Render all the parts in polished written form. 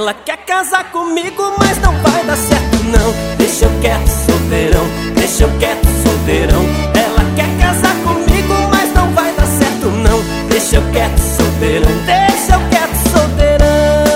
Ela quer casar comigo, mas não vai dar certo não. Deixa eu quieto, solteirão, deixa eu quieto, solteirão. Ela quer casar comigo, mas não vai dar certo não. Deixa eu quieto, solteirão, deixa eu quieto, solteirão.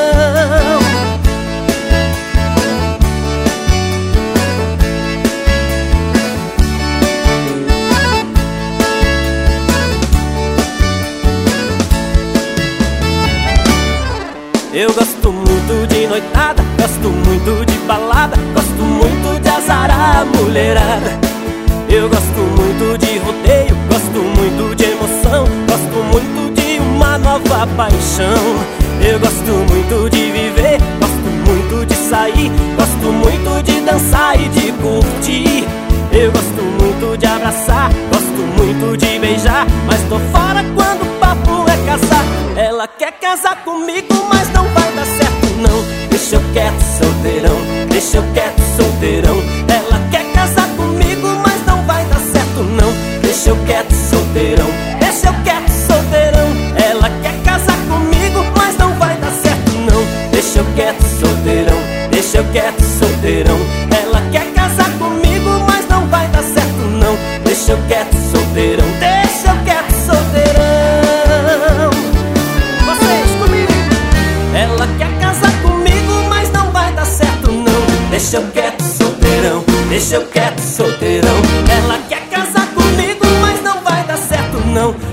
Eu gosto muito de noitada, gosto muito de balada, gosto muito de azarar a mulherada. Eu gosto muito de rodeio, gosto muito de emoção, gosto muito de uma nova paixão. Eu gosto muito de viver, gosto muito de sair, gosto muito de dançar e de curtir. Eu gosto muito de abraçar, gosto muito de beijar, mas tô fora quando o papo é casar. Ela quer casar comigo, mas não vai dar certo não. Deixa eu quieto, solteirão, deixa eu quieto, solteirão. Ela quer casar comigo, mas não vai dar certo não. Deixa eu quieto, solteirão, deixa eu quieto, solteirão. Ela quer casar comigo, mas não vai dar certo não. Deixa eu quieto, solteirão, deixa eu quieto, solteirão. Ela quer casar comigo, mas não vai dar certo não. Deixa eu quieto, solteirão, deixa eu quieto, solteirão. Vocês comigo. Ela quer casar comigo, mas não vai dar certo não. Deixa eu quieto, solteirão, deixa eu quieto, solteirão. Ela quer casar comigo, mas não vai dar certo não.